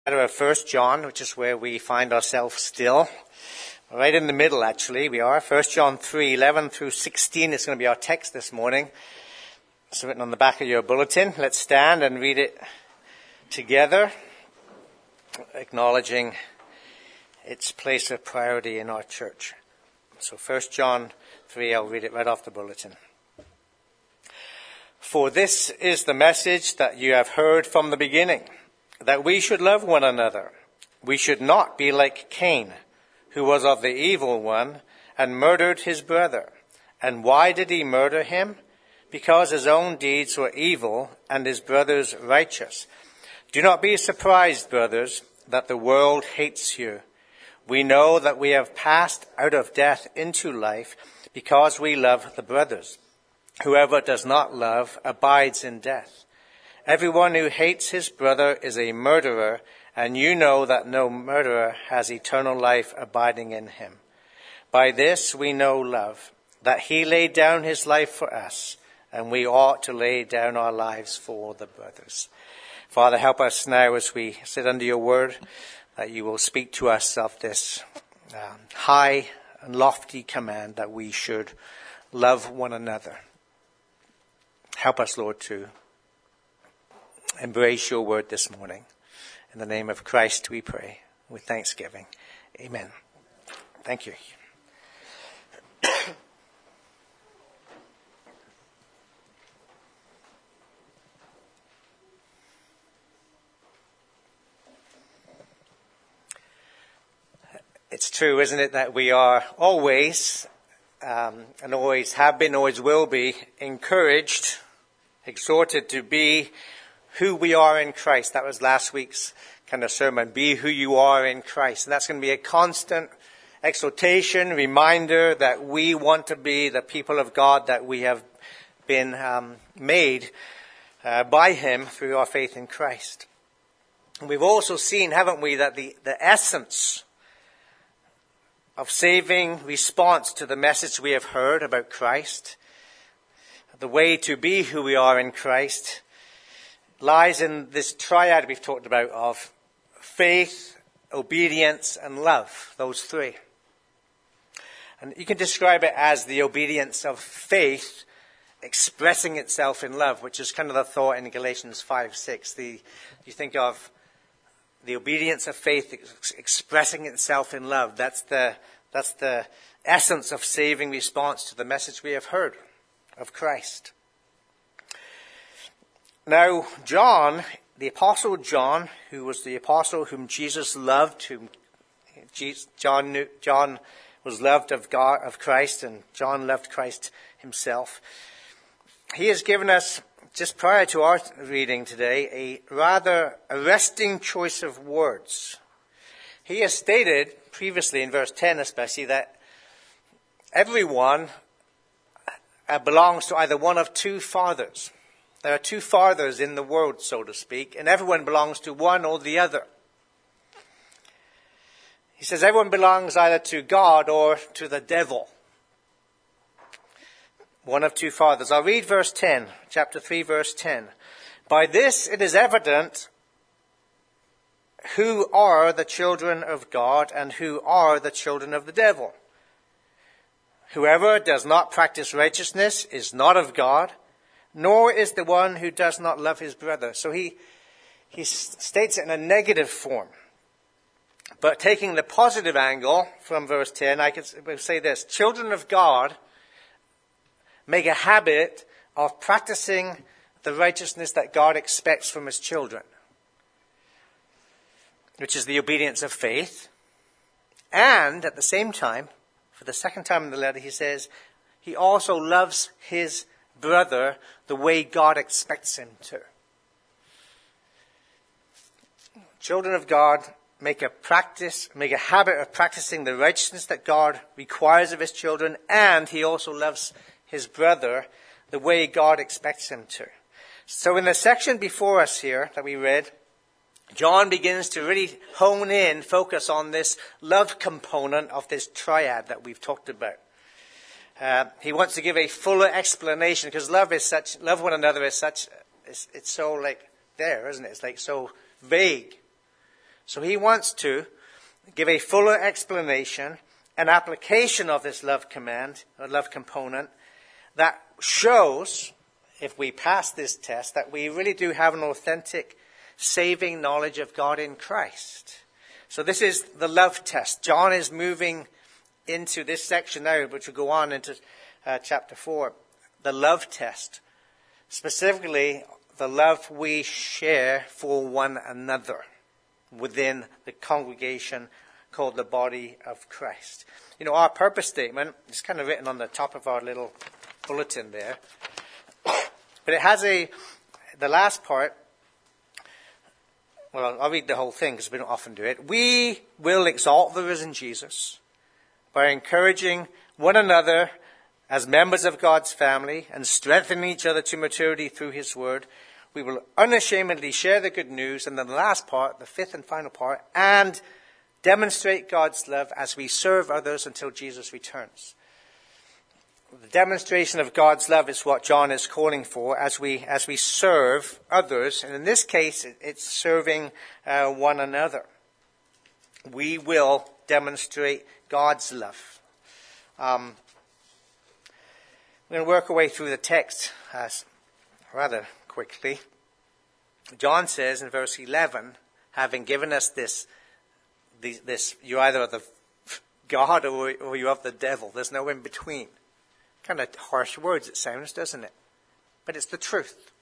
Of 1 John, which is where we find ourselves still. Right in the middle, actually, we are. 1 John 3:11 through 16 is going to be our text this morning. It's written on the back of your bulletin. Let's stand and read it together, acknowledging its place of priority in our church. So 1 John 3, I'll read it right off the bulletin. For this is the message that you have heard from the beginning, that we should love one another. We should not be like Cain, who was of the evil one and murdered his brother. And why did he murder him? Because his own deeds were evil and his brother's righteous. Do not be surprised, brothers, that the world hates you. We know that we have passed out of death into life because we love the brothers. Whoever does not love abides in death. Everyone who hates his brother is a murderer, and you know that no murderer has eternal life abiding in him. By this we know love, that he laid down his life for us, and we ought to lay down our lives for the brothers. Father, help us now as we sit under your word, that you will speak to us of this high and lofty command that we should love one another. Help us, Lord, to embrace your word this morning. In the name of Christ we pray with thanksgiving. Amen. Thank you. It's true, isn't it, that we are always, and always have been, always will be, encouraged, exhorted to be who we are in Christ. That was last week's kind of sermon. Be who you are in Christ. And that's going to be a constant exhortation, reminder that we want to be the people of God that we have been made by him through our faith in Christ. And we've also seen, haven't we, that the essence of saving response to the message we have heard about Christ, the way to be who we are in Christ, lies in this triad we've talked about of faith, obedience, and love, those three. And you can describe it as the obedience of faith expressing itself in love, which is kind of the thought in Galatians 5:6. You think of the obedience of faith expressing itself in love. That's the essence of saving response to the message we have heard of Christ. Now, John, the Apostle John, who was the apostle whom Jesus loved, John was loved of God, of Christ, and John loved Christ himself. He has given us, just prior to our reading today, a rather arresting choice of words. He has stated previously, in verse 10 especially, that everyone belongs to either one of two fathers. There are two fathers in the world, so to speak, and everyone belongs to one or the other. He says everyone belongs either to God or to the devil. One of two fathers. I'll read verse 10, chapter 3, verse 10. By this it is evident who are the children of God and who are the children of the devil. Whoever does not practice righteousness is not of God, nor is the one who does not love his brother. So he states it in a negative form. But taking the positive angle from verse 10, I could say this. Children of God make a habit of practicing the righteousness that God expects from his children, which is the obedience of faith. And at the same time, for the second time in the letter, he says he also loves his brother the way God expects him to. Children of God make a habit of practicing the righteousness that God requires of his children, and he also loves his brother the way God expects him to. So in the section before us here that we read, John begins to really focus on this love component of this triad that we've talked about. He wants to give a fuller explanation, because love one another is such, it's so like there, isn't it? It's like so vague. So he wants to give a fuller explanation and application of this love command, or love component, that shows, if we pass this test, that we really do have an authentic, saving knowledge of God in Christ. So this is the love test. John is moving into this section now, which will go on into chapter 4. The love test. Specifically, the love we share for one another within the congregation called the body of Christ. You know, our purpose statement is kind of written on the top of our little bulletin there. But it has the last part. Well, I'll read the whole thing because we don't often do it. We will exalt the risen Jesus by encouraging one another as members of God's family and strengthening each other to maturity through his word. We will unashamedly share the good news. And then the last part, the fifth and final part, and demonstrate God's love as we serve others until Jesus returns. The demonstration of God's love is what John is calling for as we serve others. And in this case, it's serving one another. We will demonstrate God's love. We're going to work our way through the text rather quickly. John says in verse 11, having given us this, you're either of the God or you're of the devil. There's no in between. Kind of harsh words it sounds, doesn't it? But it's the truth.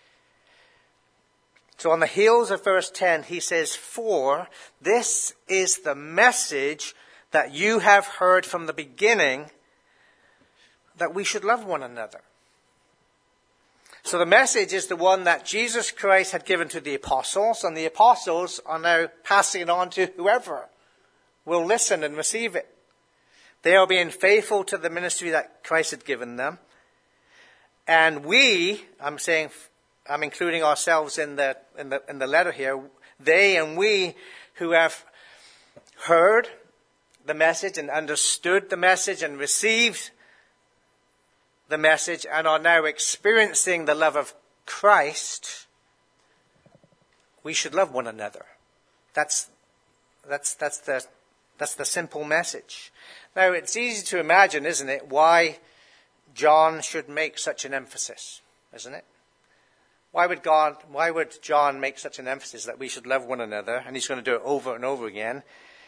So on the heels of verse 10, he says, "For this is the message that you have heard from the beginning, that we should love one another." So the message is the one that Jesus Christ had given to the apostles, and the apostles are now passing it on to whoever will listen and receive it. They are being faithful to the ministry that Christ had given them. And we, I'm including ourselves in the letter here, they and we who have heard the message and understood the message and received the message and are now experiencing the love of Christ, we should love one another. That's the simple message. Now, it's easy to imagine, isn't it, why John should make such an emphasis, isn't it? Why would John make such an emphasis that we should love one another? And he's going to do it over and over again.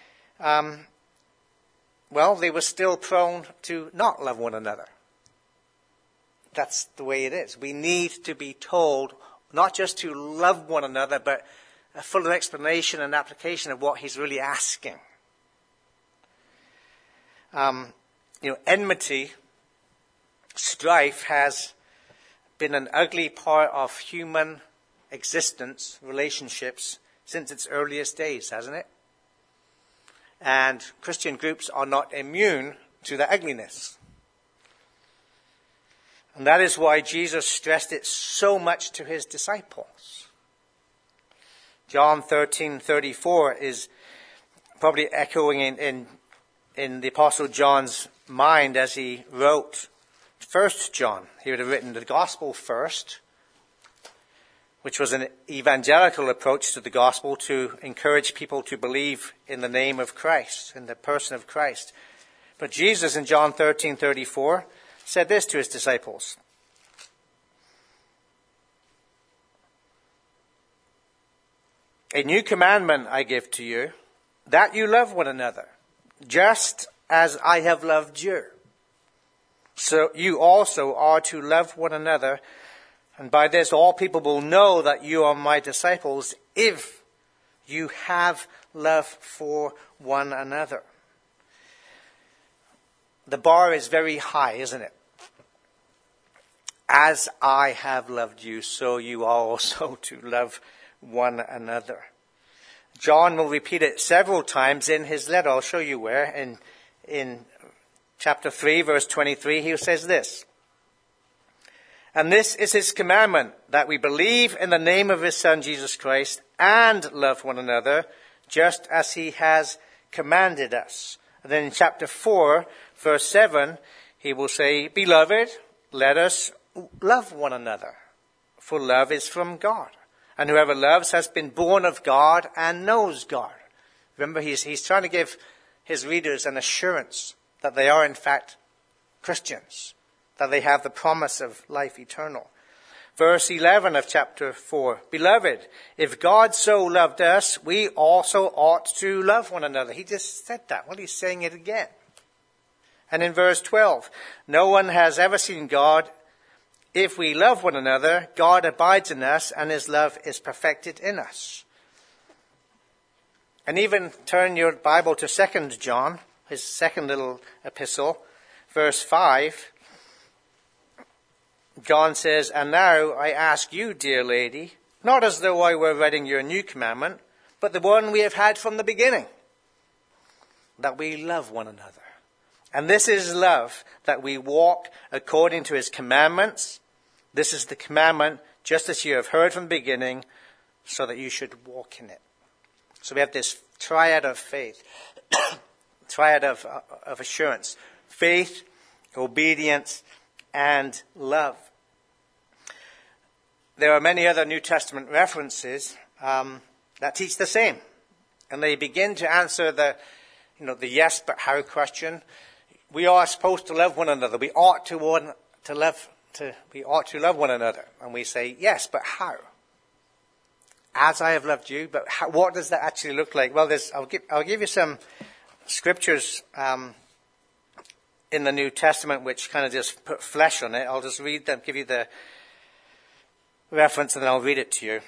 Well, they were still prone to not love one another. That's the way it is. We need to be told not just to love one another, but a fuller explanation and application of what he's really asking. Enmity, strife has been an ugly part of human existence, relationships, since its earliest days, hasn't it? And Christian groups are not immune to the ugliness. And that is why Jesus stressed it so much to his disciples. John 13:34 is probably echoing in the Apostle John's mind as he wrote 1 John. He would have written the gospel first, which was an evangelical approach to the gospel to encourage people to believe in the name of Christ, in the person of Christ. But Jesus in John 13:34 said this to his disciples. "A new commandment I give to you, that you love one another, just as I have loved you. So you also are to love one another, and by this all people will know that you are my disciples, if you have love for one another." The bar is very high, isn't it? As I have loved you, so you are also to love one another. John will repeat it several times in his letter. I'll show you where. In chapter 3, verse 23, he says this. "And this is his commandment, that we believe in the name of his Son, Jesus Christ, and love one another, just as he has commanded us." And then in chapter 4, verse 7, he will say, "Beloved, let us love one another, for love is from God. And whoever loves has been born of God and knows God. Remember, he's trying to give his readers an assurance that they are in fact Christians, that they have the promise of life eternal. Verse 11 of chapter 4, Beloved, if God so loved us, we also ought to love one another. He just said that. Well, he's saying it again. And in verse 12, no one has ever seen God. If we love one another, God abides in us and his love is perfected in us. And even turn your Bible to 2 John, his second little epistle, verse 5. John says, And now I ask you, dear lady, not as though I were writing you a new commandment, but the one we have had from the beginning, that we love one another. And this is love, that we walk according to his commandments. This is the commandment, just as you have heard from the beginning, so that you should walk in it. So we have this triad of faith, triad of assurance. Faith, obedience, and love. There are many other New Testament references that teach the same. And they begin to answer the yes but how question. We are supposed to love one another. We ought to love one another. And we say, yes, but how? As I have loved you, but what does that actually look like? Well, I'll give you some scriptures in the New Testament which kind of just put flesh on it. I'll just read them, give you the reference, and then I'll read it to you.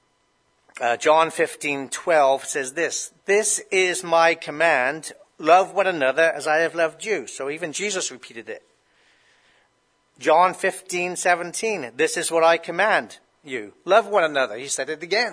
John 15:12 says this, This is my command, love one another as I have loved you. So even Jesus repeated it. John 15:17, This is what I command you, love one another. He said it again.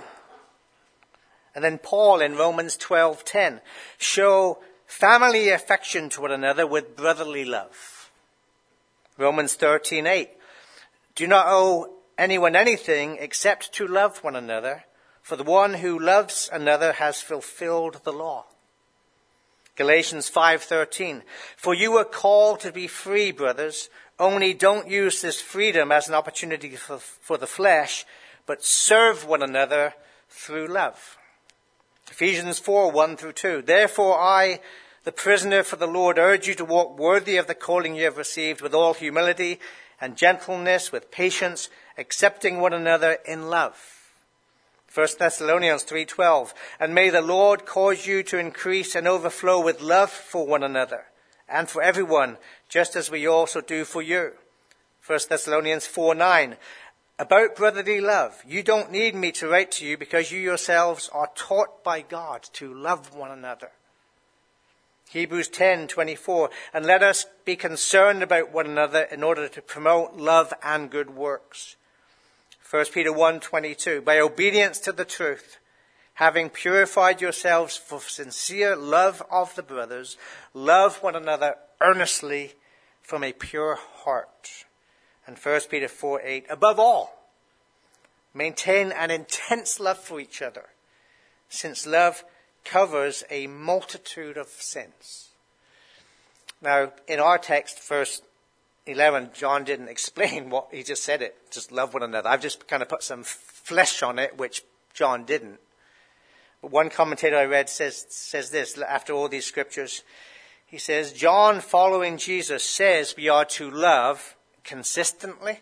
And then Paul in Romans 12:10, show family affection to one another with brotherly love. Romans 13:8, do not owe anyone anything except to love one another, for the one who loves another has fulfilled the law. Galatians 5:13, for you were called to be free, brothers, only don't use this freedom as an opportunity for the flesh, but serve one another through love. Ephesians 4:1-2, therefore I, the prisoner for the Lord, urge you to walk worthy of the calling you have received, with all humility and gentleness, with patience, accepting one another in love. 1 Thessalonians 3:12, and may the Lord cause you to increase and overflow with love for one another and for everyone, just as we also do for you. 1 Thessalonians 4:9, about brotherly love, you don't need me to write to you because you yourselves are taught by God to love one another. Hebrews 10:24, and let us be concerned about one another in order to promote love and good works. 1 Peter 1:22, by obedience to the truth, having purified yourselves for sincere love of the brothers, love one another earnestly from a pure heart. And 1 Peter 4:8, above all, maintain an intense love for each other, since love covers a multitude of sins. Now, in our text, verse 11, John didn't explain what he just said it. Just love one another. I've just kind of put some flesh on it, which John didn't. But one commentator I read says this, after all these scriptures, he says, John, following Jesus, says we are to love consistently,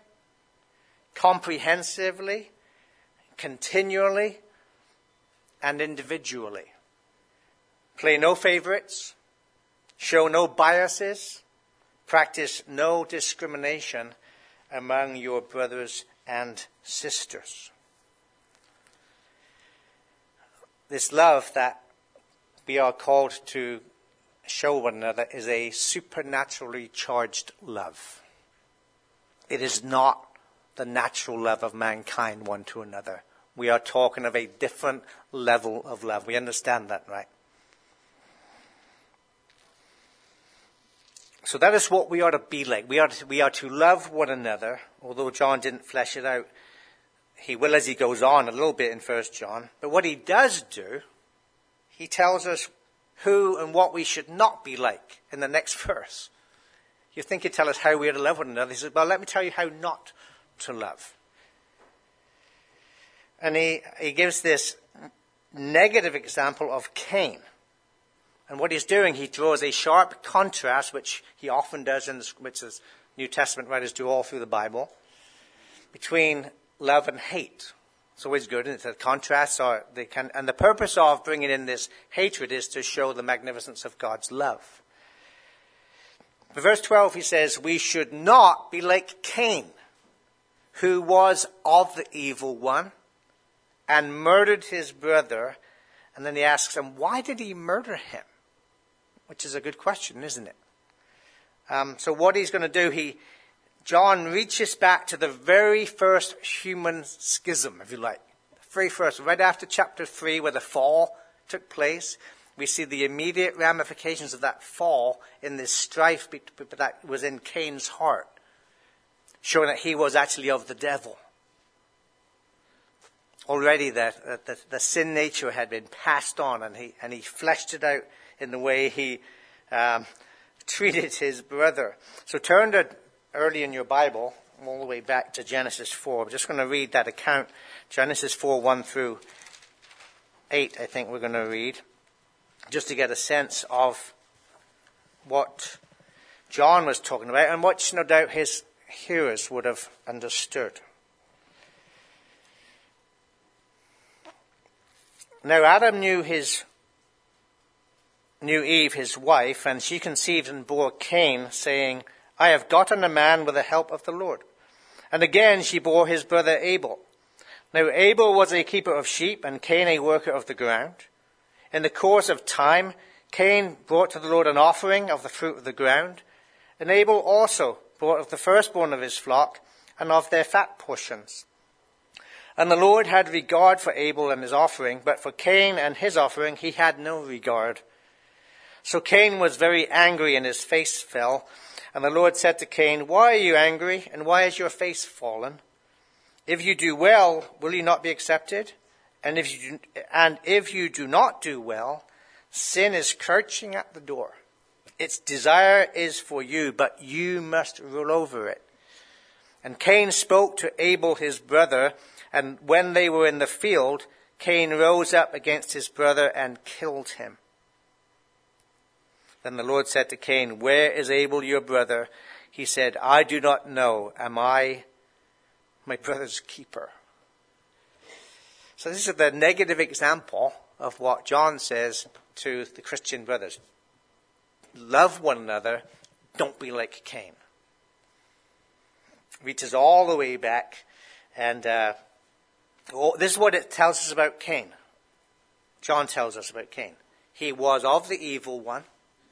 comprehensively, continually, and individually. Play no favorites, show no biases, practice no discrimination among your brothers and sisters. This love that we are called to show one another is a supernaturally charged love. It is not the natural love of mankind one to another. We are talking of a different level of love. We understand that, right? So that is what we are to be like. We are to love one another, although John didn't flesh it out. He will as he goes on a little bit in 1 John. But what he does do, he tells us who and what we should not be like in the next verse. You think he'd tell us how we are to love one another. He says, well, let me tell you how not to love. And he gives this negative example of Cain. And what he's doing, he draws a sharp contrast, which he often does, which is New Testament writers do all through the Bible, between love and hate. It's always good, and the contrasts are, and the purpose of bringing in this hatred is to show the magnificence of God's love. In verse 12 he says, we should not be like Cain, who was of the evil one, and murdered his brother. And then he asks him, why did he murder him? Which is a good question, isn't it? So what he's going to do, John reaches back to the very first human schism, if you like. The very first, right after chapter 3, where the fall took place. We see the immediate ramifications of that fall in this strife that was in Cain's heart, showing that he was actually of the devil. Already the sin nature had been passed on, and he fleshed it out in the way he treated his brother. So turn to early in your Bible, all the way back to Genesis 4. We're just going to read that account. Genesis 4, 1 through 8, I think we're going to read, just to get a sense of what John was talking about, and what no doubt his hearers would have understood. Now Adam knew Eve, his wife, and she conceived and bore Cain, saying, I have gotten a man with the help of the Lord. And again she bore his brother Abel. Now Abel was a keeper of sheep, and Cain a worker of the ground. In the course of time, Cain brought to the Lord an offering of the fruit of the ground, and Abel also brought of the firstborn of his flock, and of their fat portions. And the Lord had regard for Abel and his offering, but for Cain and his offering he had no regard. So Cain was very angry, and his face fell. And the Lord said to Cain, why are you angry, and why is your face fallen? If you do well, will you not be accepted? And if you do not do well, sin is crouching at the door. Its desire is for you, but you must rule over it. And Cain spoke to Abel his brother, and when they were in the field, Cain rose up against his brother and killed him. Then the Lord said to Cain, where is Abel your brother? He said, I do not know. Am I my brother's keeper? So this is the negative example of what John says to the Christian brothers. Love one another. Don't be like Cain. Reaches all the way back. And this is what it tells us about Cain. John tells us about Cain. He was of the evil one.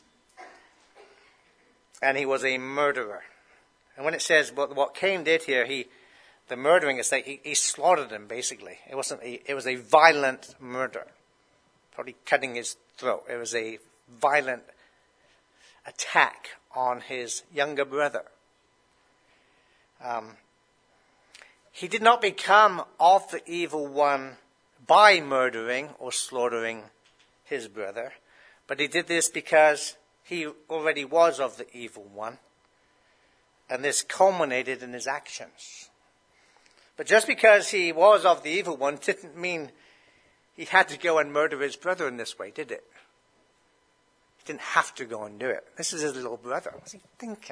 And he was a murderer. And when it says what Cain did here, the murdering is like he slaughtered him, basically. It was a violent murder. Probably cutting his throat. It was a violent attack on his younger brother. He did not become of the evil one by murdering or slaughtering his brother, but he did this because he already was of the evil one, and this culminated in his actions. But just because he was of the evil one didn't mean he had to go and murder his brother in this way, did it? He didn't have to go and do it. This is his little brother. What was he thinking?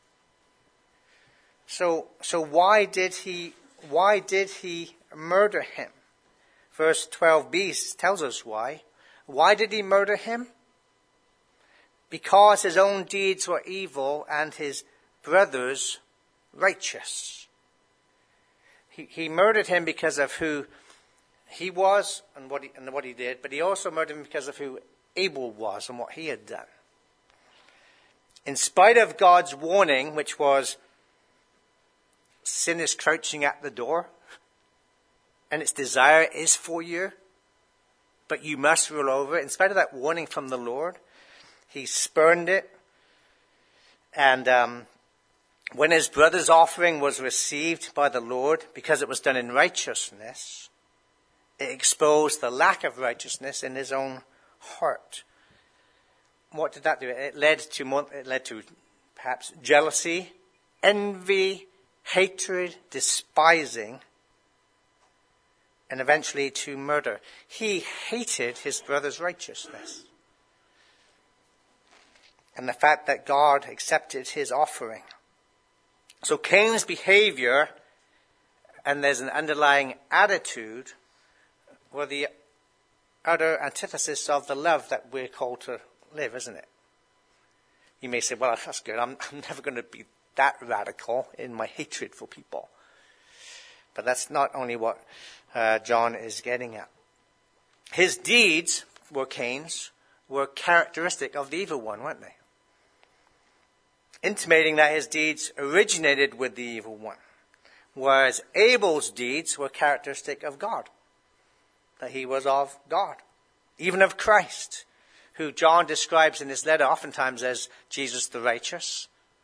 So why did he murder him? Verse 12b tells us why. Why did he murder him? Because his own deeds were evil and his brother's righteous. He murdered him because of who he was and what he did, but he also murdered him because of who Abel was and what he had done. In spite of God's warning, which was, sin is crouching at the door, and its desire is for you, but you must rule over it. In spite of that warning from the Lord, he spurned it. And when his brother's offering was received by the Lord, because it was done in righteousness, it exposed the lack of righteousness in his own heart. What did that do? It led to perhaps jealousy, envy, hatred, despising, and eventually to murder. He hated his brother's righteousness and the fact that God accepted his offering. So Cain's behavior, and there's an underlying attitude, were the utter antithesis of the love that we're called to live, isn't it? You may say, well, that's good. I'm never going to be that radical in my hatred for people. But that's not only what John is getting at. His deeds, Cain's, were characteristic of the evil one, weren't they? Intimating that his deeds originated with the evil one. Whereas Abel's deeds were characteristic of God. That he was of God. Even of Christ, who John describes in his letter oftentimes as Jesus the righteous.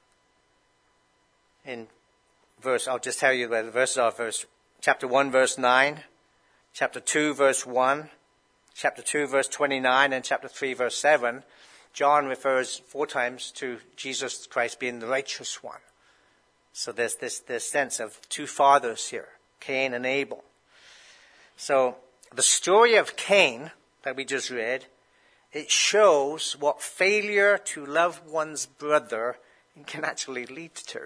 I'll just tell you where the verses are. Chapter 1, verse 9. Chapter 2, verse 1. Chapter 2, verse 29. And chapter 3, verse 7. John refers 4 times to Jesus Christ being the righteous one. So there's this sense of 2 fathers here, Cain and Abel. So the story of Cain that we just read, it shows what failure to love one's brother can actually lead to.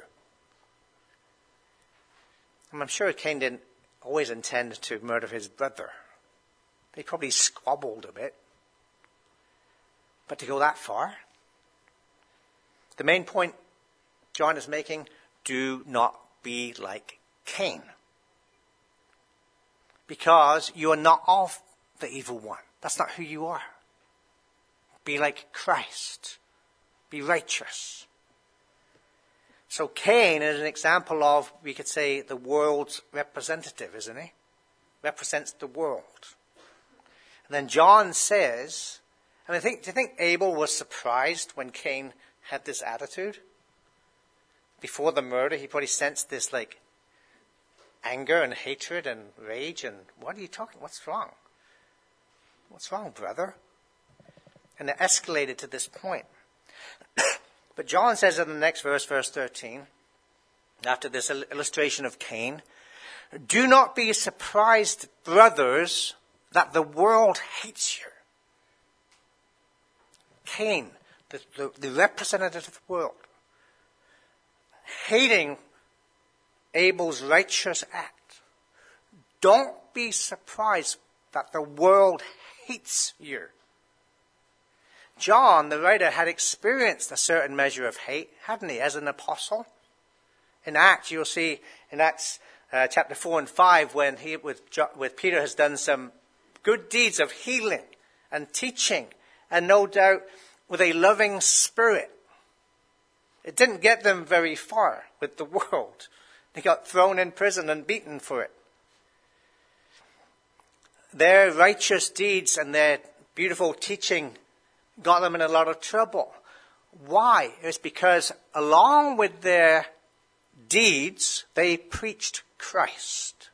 And I'm sure Cain didn't always intend to murder his brother. They probably squabbled a bit. But to go that far? The main point John is making, do not be like Cain. Because you are not of the evil one. That's not who you are. Be like Christ. Be righteous. So Cain is an example of, we could say, the world's representative, isn't he? Represents the world. And then John says, do you think Abel was surprised when Cain had this attitude? Before the murder, he probably sensed this anger and hatred and rage and, what are you talking? What's wrong? What's wrong, brother? And it escalated to this point. But John says in the next verse 13, after this illustration of Cain, do not be surprised, brothers, that the world hates you. Cain, the representative of the world, hating Abel's righteous act. Don't be surprised that the world hates you. John, the writer, had experienced a certain measure of hate, hadn't he, as an apostle? In Acts, you'll see in Acts chapter 4 and 5, when he, with Peter, has done some good deeds of healing and teaching, and no doubt with a loving spirit. It didn't get them very far with the world. They got thrown in prison and beaten for it. Their righteous deeds and their beautiful teaching got them in a lot of trouble. Why? It's because along with their deeds, they preached Christ.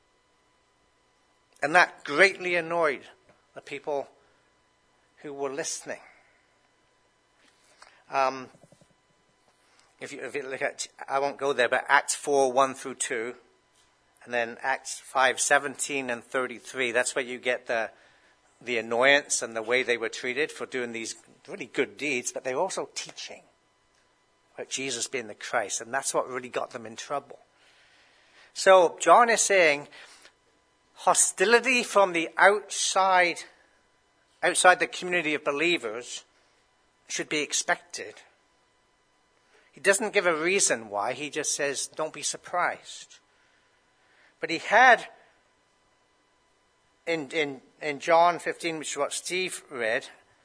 And that greatly annoyed the people who were listening. If you look at, I won't go there, but Acts 4, 1 through 2, and then Acts 5, 17 and 33, that's where you get the annoyance and the way they were treated for doing these really good deeds, but they were also teaching about Jesus being the Christ, and that's what really got them in trouble. So John is saying hostility from the outside the community of believers should be expected. He doesn't give a reason why. He just says, don't be surprised. But he had, in John 15, which is what Steve read,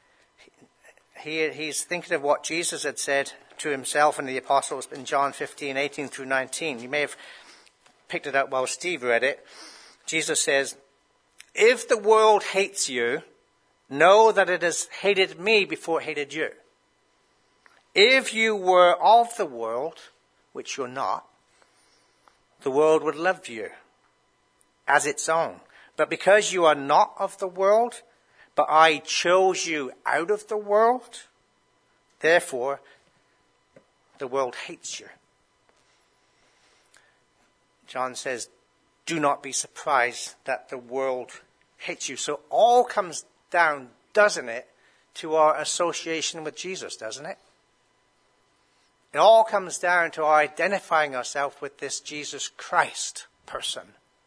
he's thinking of what Jesus had said to himself and the apostles in John 15, 18 through 19. You may have picked it up while Steve read it. Jesus says, if the world hates you, know that it has hated me before it hated you. If you were of the world, which you're not, the world would love you as its own. But because you are not of the world, but I chose you out of the world, therefore the world hates you. John says, do not be surprised that the world hates you. So all comes down, doesn't it, to our association with Jesus, doesn't it? It all comes down to our identifying ourselves with this Jesus Christ person.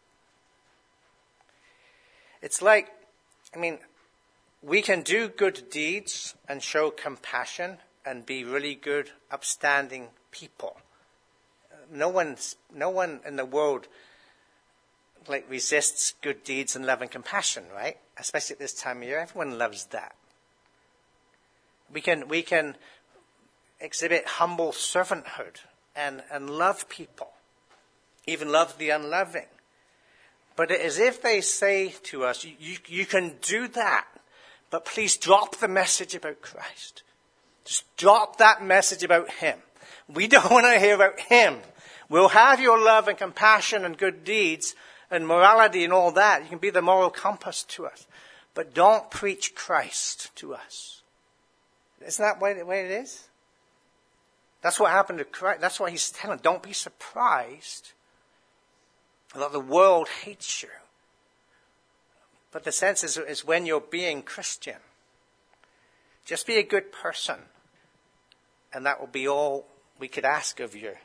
It's like, we can do good deeds and show compassion and be really good, upstanding people. No one in the world resists good deeds and love and compassion, right? Especially at this time of year, everyone loves that. We can exhibit humble servanthood and love people, even love the unloving. But it is if they say to us, you can do that, but please drop the message about Christ. Just drop that message about him. We don't want to hear about him. We'll have your love and compassion and good deeds and morality and all that. You can be the moral compass to us. But don't preach Christ to us. Isn't that the way it is? That's what happened to Christ. That's why he's telling. Don't be surprised that the world hates you. But the sense is when you're being Christian. Just be a good person. And that will be all we could ask of you.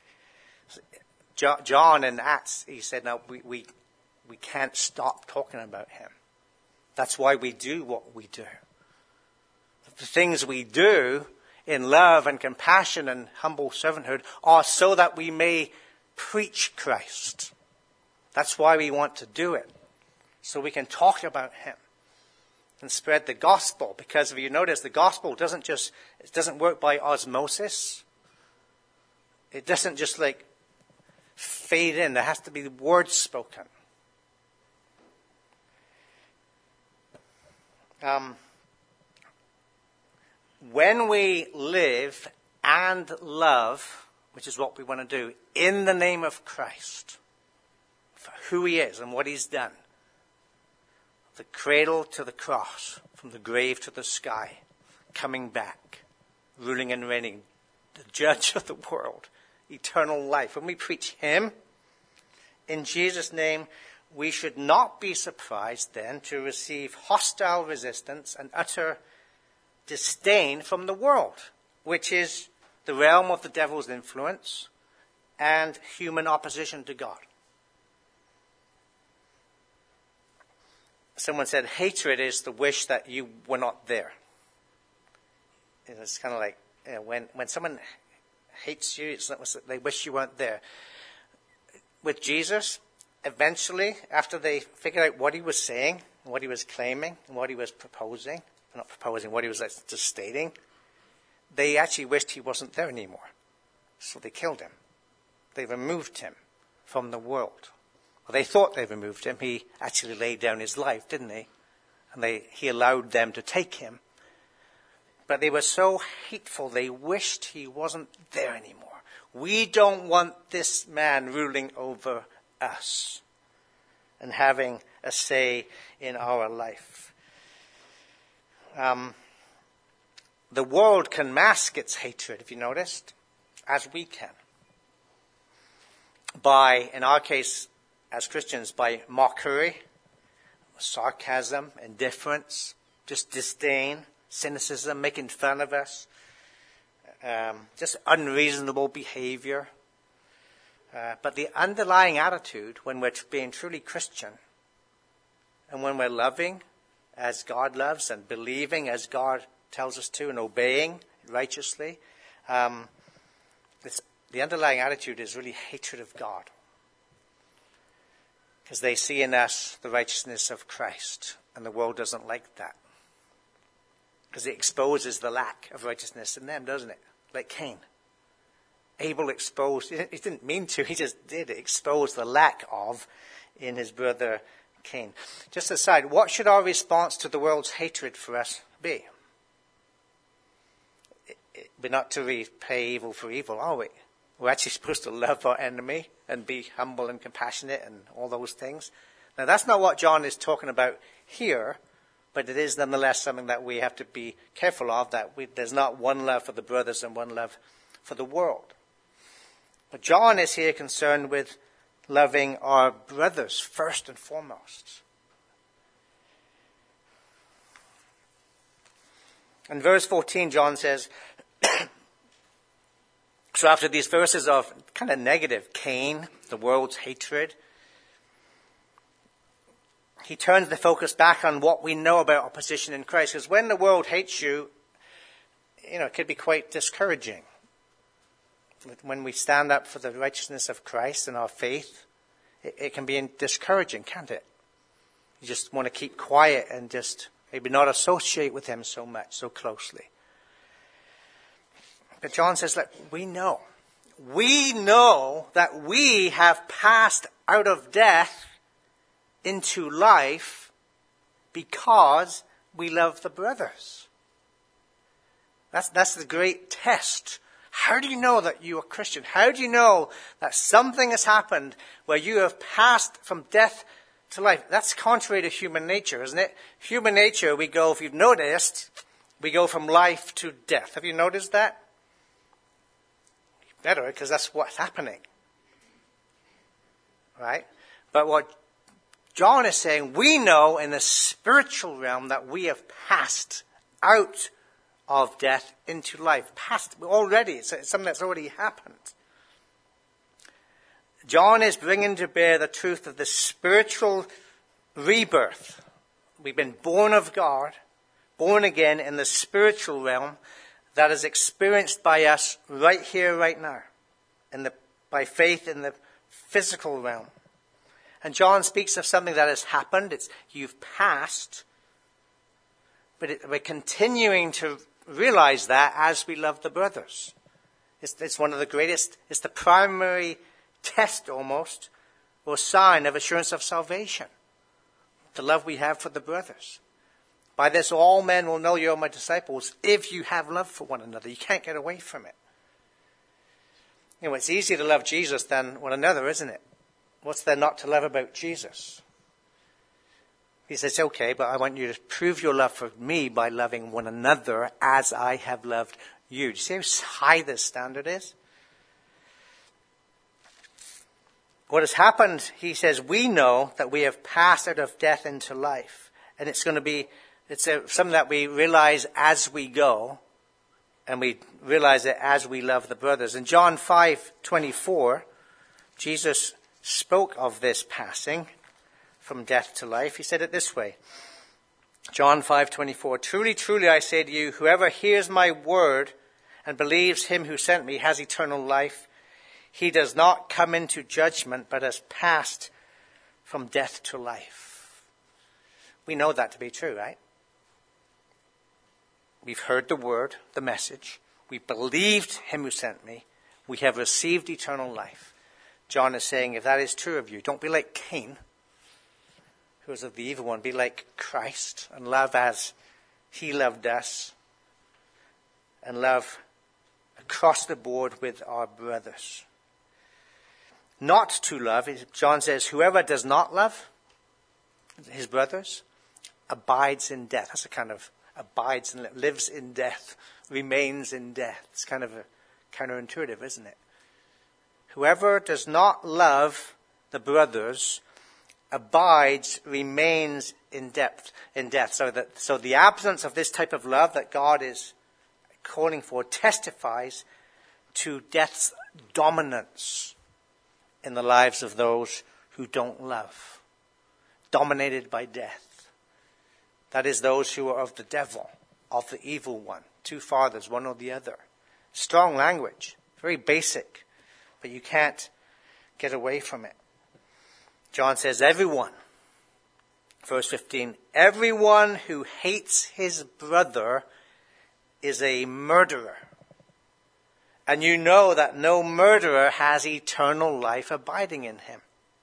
John in Acts, he said, no, we can't stop talking about him. That's why we do what we do. The things we do in love and compassion and humble servanthood are so that we may preach Christ. That's why we want to do it. So we can talk about him and spread the gospel. Because if you notice, the gospel doesn't work by osmosis. It doesn't just fade in. There has to be words spoken. When we live and love, which is what we want to do, in the name of Christ, for who he is and what he's done, the cradle to the cross, from the grave to the sky, coming back, ruling and reigning, the judge of the world, eternal life. When we preach him, in Jesus' name, we should not be surprised then to receive hostile resistance and utter disdain from the world, which is the realm of the devil's influence and human opposition to God. Someone said hatred is the wish that you were not there. It's kind of like when someone hates you, they wish you weren't there. With Jesus, eventually, after they figured out what he was saying, and what he was claiming, and what he was proposing, what he was just stating, they actually wished he wasn't there anymore. So they killed him. They removed him from the world. Well, they thought they removed him. He actually laid down his life, didn't he? And he allowed them to take him. But they were so hateful, they wished he wasn't there anymore. We don't want this man ruling over us and having a say in our life. The world can mask its hatred, if you noticed, as we can. By, in our case, as Christians, by mockery, sarcasm, indifference, just disdain, cynicism, making fun of us, just unreasonable behavior. But the underlying attitude, when we're being truly Christian, and when we're loving as God loves and believing as God tells us to and obeying righteously, the underlying attitude is really hatred of God. Because they see in us the righteousness of Christ, and the world doesn't like that. Because it exposes the lack of righteousness in them, doesn't it? Like Cain. Abel exposed, he didn't mean to, he just did expose the lack of in his brother Cain. Just aside, what should our response to the world's hatred for us be? We're not to repay evil for evil, are we? We're actually supposed to love our enemy and be humble and compassionate and all those things. Now, that's not what John is talking about here, but it is nonetheless something that we have to be careful of, that there's not one love for the brothers and one love for the world. But John is here concerned with loving our brothers first and foremost. In verse 14, John says, so after these verses of kind of negative, Cain, the world's hatred, he turns the focus back on what we know about our position in Christ. Because when the world hates you, it could be quite discouraging. When we stand up for the righteousness of Christ and our faith, it can be discouraging, can't it? You just want to keep quiet and just maybe not associate with him so much, so closely. But John says, look, we know that we have passed out of death into life because we love the brothers. That's the great test. How do you know that you are Christian? How do you know that something has happened where you have passed from death to life? That's contrary to human nature, isn't it? Human nature, if you've noticed, we go from life to death. Have you noticed that? Better, because that's what's happening. Right? But what John is saying, we know in the spiritual realm that we have passed out of death into life. Passed already. It's something that's already happened. John is bringing to bear the truth of the spiritual rebirth. We've been born of God, born again in the spiritual realm that is experienced by us right here, right now, by faith in the physical realm. And John speaks of something that has happened. You've passed, but we're continuing to realize that as we love the brothers. It's one of the greatest, it's the primary test almost, or sign of assurance of salvation. The love we have for the brothers. By this all men will know you are my disciples if you have love for one another. You can't get away from it. It's easier to love Jesus than one another, isn't it? What's there not to love about Jesus? He says, okay, but I want you to prove your love for me by loving one another as I have loved you. Do you see how high this standard is? What has happened, he says, we know that we have passed out of death into life. And it's something that we realize as we go. And we realize it as we love the brothers. In John 5:24, Jesus spoke of this passing from death to life. He said it this way. John 5:24, truly, truly, I say to you, whoever hears my word and believes him who sent me has eternal life. He does not come into judgment, but has passed from death to life. We know that to be true, right? We've heard the word, the message. We believed him who sent me. We have received eternal life. John is saying, if that is true of you, don't be like Cain, who was of the evil one. Be like Christ and love as he loved us. And love across the board with our brothers. Not to love, John says, whoever does not love his brothers abides in death. That's a kind of abides and lives in death, remains in death. It's kind of counterintuitive, isn't it? Whoever does not love the brothers abides, remains in death. So the absence of this type of love that God is calling for testifies to death's dominance in the lives of those who don't love. Dominated by death. That is those who are of the devil, of the evil one. Two fathers, one or the other. Strong language, very basic, but you can't get away from it. John says, everyone, verse 15, everyone who hates his brother is a murderer. And you know that no murderer has eternal life abiding in him.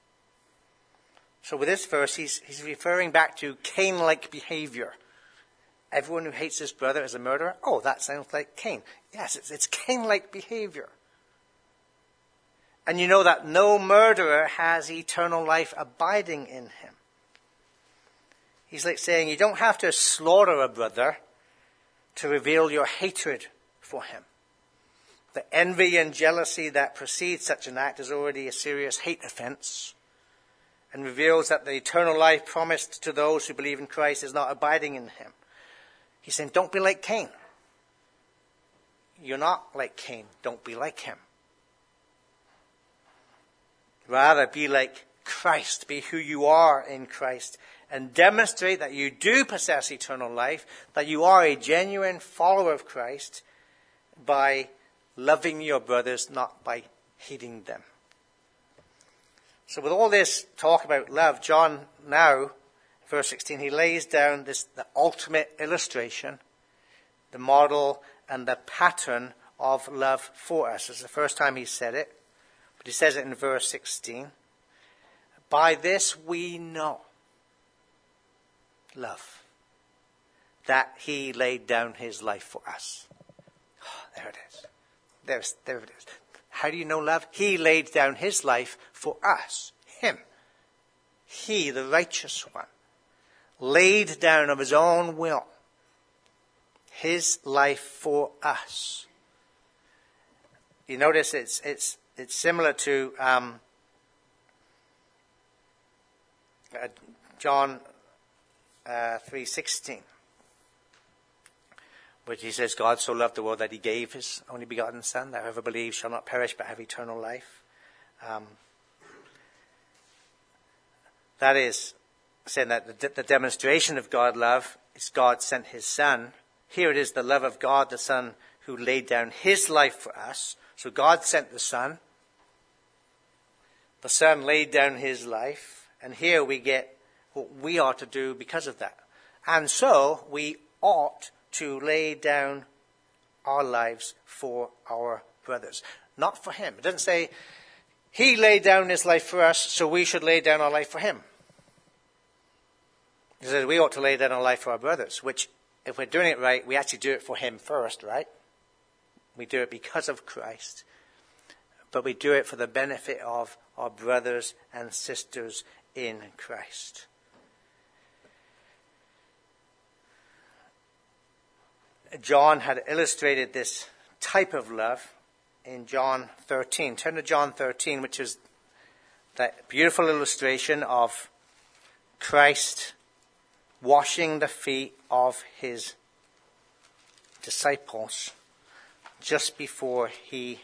So with this verse, he's referring back to Cain-like behavior. Everyone who hates his brother is a murderer. Oh, that sounds like Cain. Yes, it's Cain-like behavior. And you know that no murderer has eternal life abiding in him. He's like saying you don't have to slaughter a brother to reveal your hatred for him. The envy and jealousy that precedes such an act is already a serious hate offense, and reveals that the eternal life promised to those who believe in Christ is not abiding in him. He's saying, don't be like Cain. You're not like Cain. Don't be like him. Rather, be like Christ. Be who you are in Christ. And demonstrate that you do possess eternal life, that you are a genuine follower of Christ by loving your brothers, not by hating them. So with all this talk about love, John now, verse 16, he lays down the ultimate illustration, the model and the pattern of love for us. It's the first time he said it, but he says it in verse 16. By this we know love, that he laid down his life for us. Oh, there it is. There it is. How do you know love? He laid down his life for us. Him. He, the righteous one, laid down of his own will his life for us. You notice it's similar to John 3:16, which he says, God so loved the world that he gave his only begotten Son, that whoever believes shall not perish but have eternal life. That is saying that the demonstration of God's love is God sent his Son. Here it is the love of God, the Son, who laid down his life for us. So God sent the Son. The Son laid down his life. And here we get what we are to do because of that. And so we ought to lay down our lives for our brothers. Not for him. It doesn't say he laid down his life for us, so we should lay down our life for him. It says we ought to lay down our life for our brothers, which, if we're doing it right, we actually do it for him first, right? We do it because of Christ. But we do it for the benefit of our brothers and sisters in Christ. John had illustrated this type of love in John 13. Turn to John 13, which is that beautiful illustration of Christ washing the feet of his disciples just before he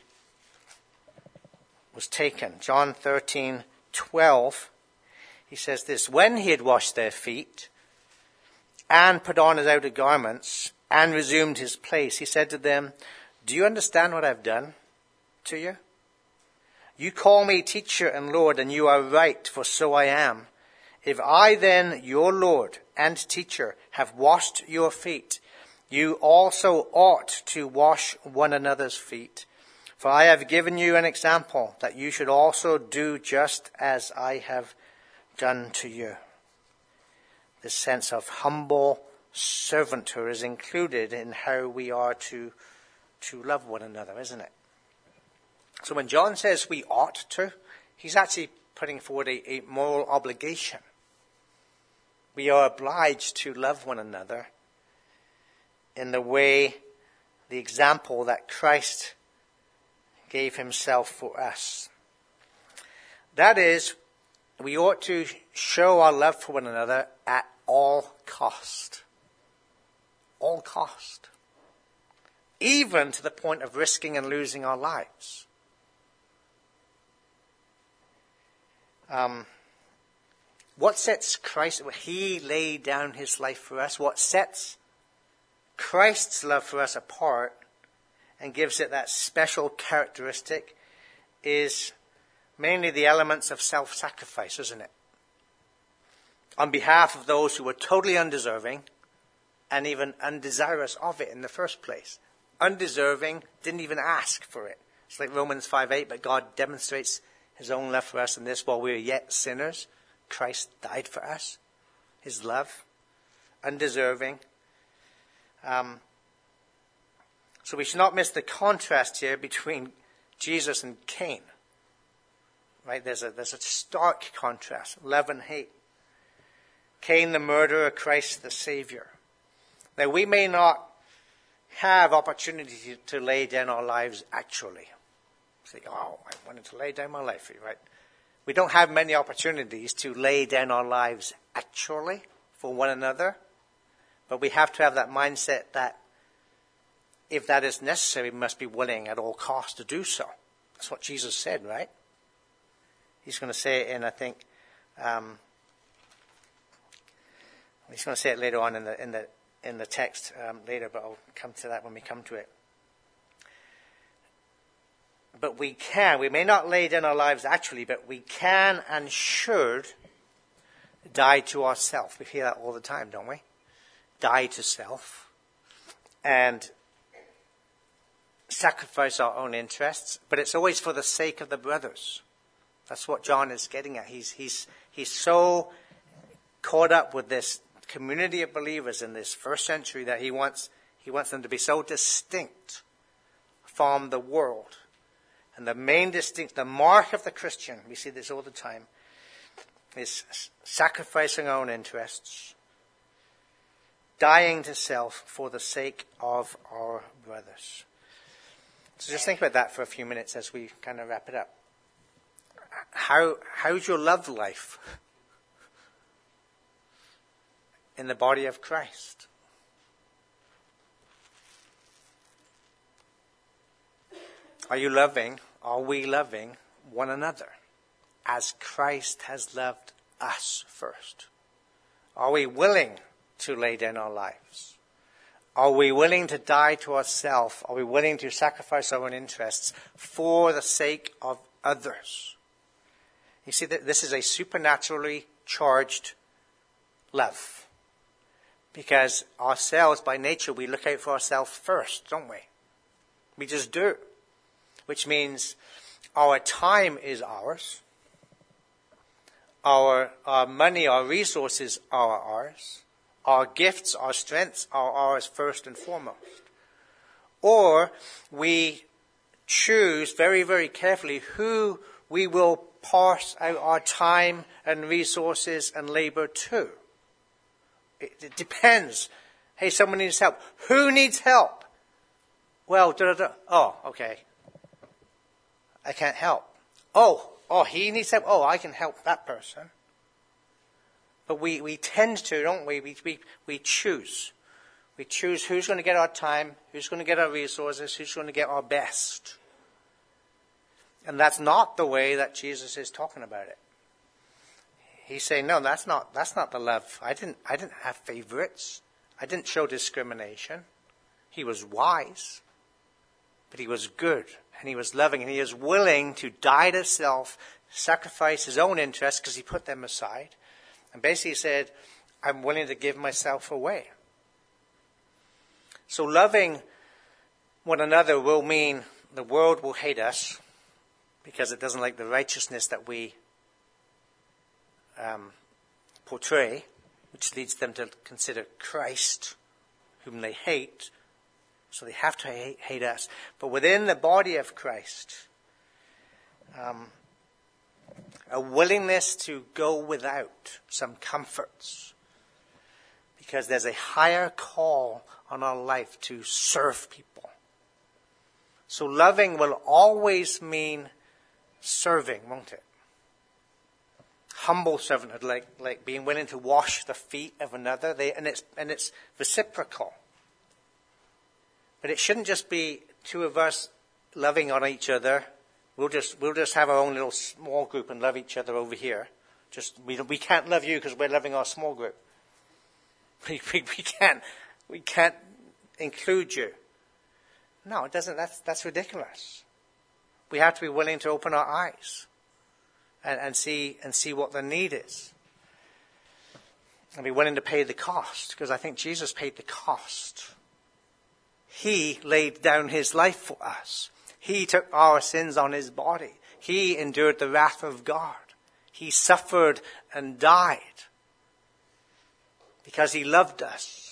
was taken. John 13:12, he says this, when he had washed their feet and put on his outer garments and resumed his place, he said to them, do you understand what I've done to you? You call me teacher and Lord, and you are right, for so I am. If I then, your Lord and teacher, have washed your feet, you also ought to wash one another's feet. For I have given you an example, that you should also do just as I have done to you. This sense of humble servanthood is included in how we are to love one another, isn't it? So when John says we ought to, he's actually putting forward a moral obligation. We are obliged to love one another in the way, the example that Christ gave himself for us. That is, we ought to show our love for one another at all cost. All cost. Even to the point of risking and losing our lives. What sets Christ, he laid down his life for us, what sets Christ's love for us apart and gives it that special characteristic is mainly the elements of self-sacrifice, isn't it? On behalf of those who were totally undeserving and even undesirous of it in the first place. Undeserving, didn't even ask for it. It's like Romans 5:8, but God demonstrates his own love for us in this: while we were yet sinners, Christ died for us. His love, undeserving. So we should not miss the contrast here between Jesus and Cain. Right? There's a stark contrast. Love and hate. Cain the murderer, Christ the Savior. Now we may not have opportunity to lay down our lives actually. Say, oh, I wanted to lay down my life for you, right? We don't have many opportunities to lay down our lives actually for one another. But we have to have that mindset that if that is necessary, we must be willing at all costs to do so. That's what Jesus said, right? He's going to say it in, I think, he's going to say it later on in the text later, but I'll come to that when we come to it. But we may not lay down our lives actually, but we can and should die to ourselves. We hear that all the time, don't we? Die to self and sacrifice our own interests, but it's always for the sake of the brothers. That's what John is getting at. He's so caught up with this community of believers in this first century that he wants them to be so distinct from the world. And the mark of the Christian, we see this all the time, is sacrificing our own interests, dying to self for the sake of our brothers. So just think about that for a few minutes as we kind of wrap it up. How's your love life in the body of Christ? Are we loving one another as Christ has loved us first? Are we willing to lay down our lives? Are we willing to die to ourselves? Are we willing to sacrifice our own interests for the sake of others? You see, that this is a supernaturally charged love. Because ourselves, by nature, we look out for ourselves first, don't we? We just do. Which means our time is ours. Our money, our resources are ours. Our gifts, our strengths are ours first and foremost. Or we choose very, very carefully who we will parse out our time and resources and labor to. It depends. Hey, someone needs help. Who needs help? Well, oh, okay. I can't help. Oh, he needs help. Oh, I can help that person. But we tend to, don't we? We choose. We choose who's going to get our time, who's going to get our resources, who's going to get our best. And that's not the way that Jesus is talking about it. He's saying, no, that's not the love. I didn't have favorites. I didn't show discrimination. He was wise, but he was good, and he was loving, and he is willing to die to self, sacrifice his own interests because he put them aside, and basically said, I'm willing to give myself away. So loving one another will mean the world will hate us because it doesn't like the righteousness that we portray, which leads them to consider Christ, whom they hate. So they have to hate us. But within the body of Christ, a willingness to go without some comforts, because there's a higher call on our life to serve people. So loving will always mean serving, won't it? Humble servanthood, like being willing to wash the feet of another, and it's reciprocal. But it shouldn't just be two of us loving on each other. We'll just have our own little small group and love each other over here. We can't love you because we're loving our small group. We can't include you. No, it doesn't. That's ridiculous. We have to be willing to open our eyes and see what the need is, and be willing to pay the cost, because I think Jesus paid the cost. He laid down his life for us. He took our sins on his body. He endured the wrath of God. He suffered and died because he loved us.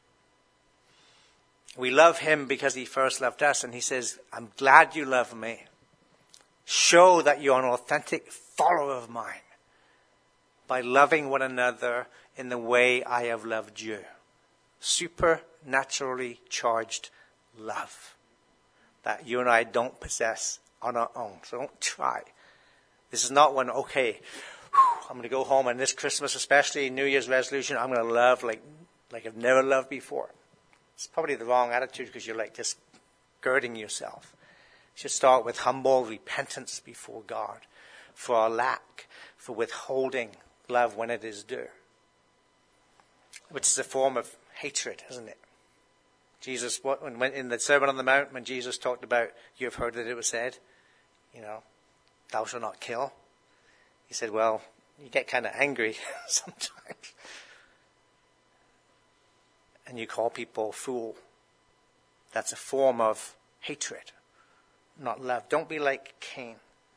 We love him because he first loved us, and he says, I'm glad you love me. Show that you're an authentic follower of mine by loving one another in the way I have loved you. Supernatural supernaturally charged love that you and I don't possess on our own. So don't try. This is not one, okay, I'm going to go home and this Christmas, especially New Year's resolution, I'm going to love like I've never loved before. It's probably the wrong attitude because you're like just girding yourself. You should start with humble repentance before God for our lack, for withholding love when it is due, which is a form of hatred, isn't it? Jesus, when in the Sermon on the Mount, when Jesus talked about, you have heard that it was said, thou shalt not kill. He said, well, you get kind of angry sometimes. And you call people fool. That's a form of hatred, not love. Don't be like Cain.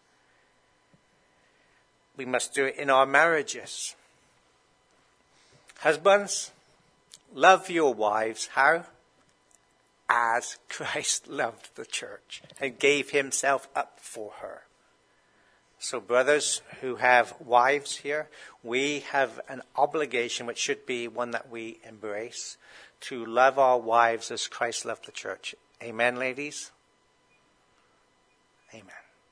We must do it in our marriages. Husbands, love your wives. How? As Christ loved the church and gave himself up for her. So brothers who have wives here, we have an obligation, which should be one that we embrace, to love our wives as Christ loved the church. Amen, ladies? Amen.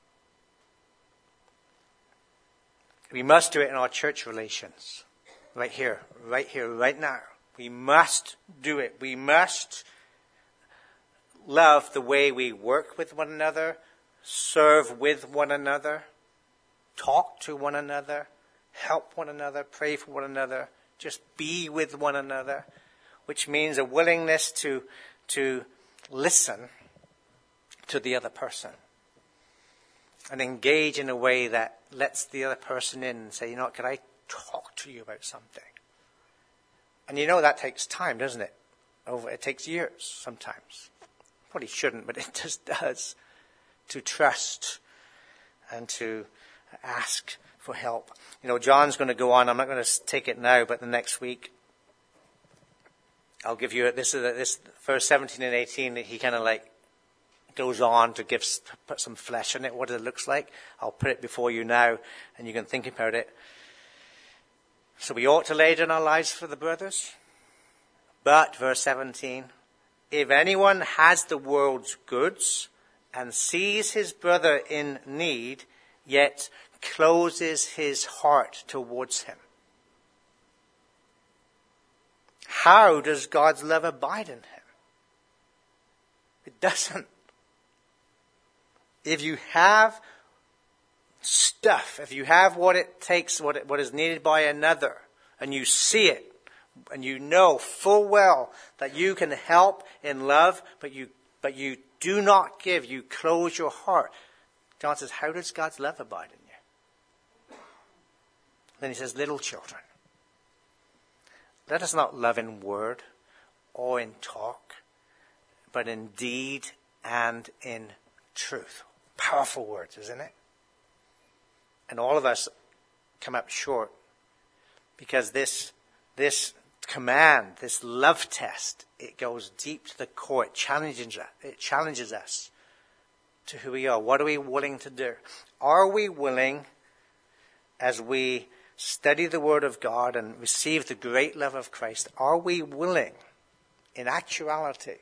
We must do it in our church relations. Right here, right now. We must do it. We must love the way we work with one another, serve with one another, talk to one another, help one another, pray for one another, just be with one another, which means a willingness to listen to the other person and engage in a way that lets the other person in and say, could I talk to you about something? And that takes time, doesn't it? It takes years sometimes. Probably shouldn't, but it just does. To trust and to ask for help. John's going to go on. I'm not going to take it now, but the next week I'll give you this verse 17 and 18. He kind of goes on to put some flesh in it, what it looks like. I'll put it before you now, and you can think about it. So we ought to lay down our lives for the brothers. But, verse 17, if anyone has the world's goods and sees his brother in need, yet closes his heart towards him, how does God's love abide in him? It doesn't. If you have stuff, if you have what it takes, what is needed by another, and you see it, and you know full well that you can help in love, but you do not give, you close your heart. John says, how does God's love abide in you? Then he says, little children, let us not love in word or in talk, but in deed and in truth. Powerful words, isn't it? And all of us come up short because this command, this love test, it goes deep to the core. It challenges us to who we are. What are we willing to do? Are we willing, as we study the Word of God and receive the great love of Christ, are we willing, in actuality,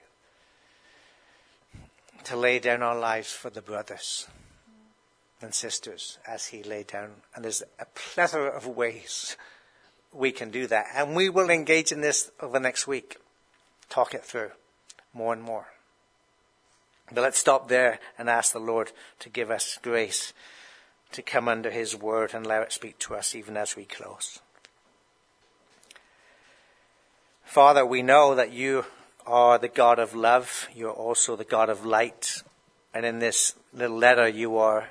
to lay down our lives for the brothers and sisters as he laid down? And there's a plethora of ways we can do that. And we will engage in this over next week. Talk it through more and more. But let's stop there and ask the Lord to give us grace to come under his word and allow it speak to us even as we close. Father, we know that you are the God of love. You're also the God of light. And in this little letter, you are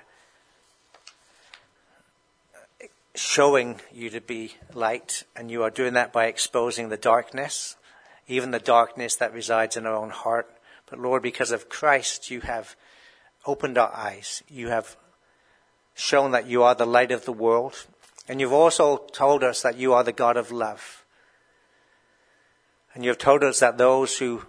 showing you to be light. And you are doing that by exposing the darkness, even the darkness that resides in our own heart. But Lord, because of Christ, you have opened our eyes. You have shown that you are the light of the world. And you've also told us that you are the God of love. And you have told us that those who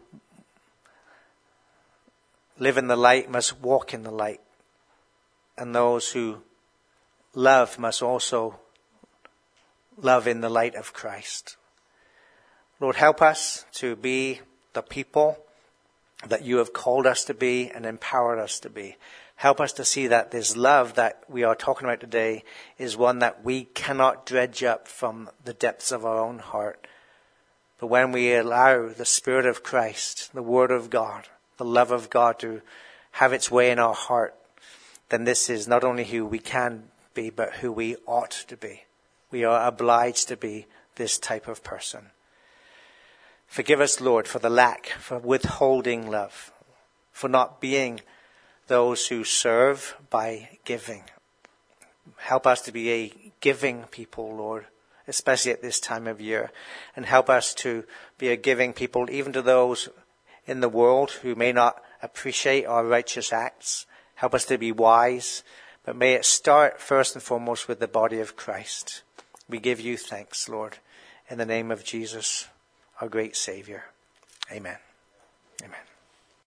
live in the light must walk in the light. And those who love must also love in the light of Christ. Lord, help us to be the people that you have called us to be and empowered us to be. Help us to see that this love that we are talking about today is one that we cannot dredge up from the depths of our own heart. But when we allow the Spirit of Christ, the Word of God, the love of God to have its way in our heart, then this is not only who we can be, but who we ought to be. We are obliged to be this type of person. Forgive us, Lord, for the lack, for withholding love, for not being those who serve by giving. Help us to be a giving people, Lord, especially at this time of year. And help us to be a giving people even to those in the world who may not appreciate our righteous acts. Help us to be wise, but may it start first and foremost with the body of Christ. We give you thanks, Lord, in the name of Jesus, our great Savior. Amen. Amen.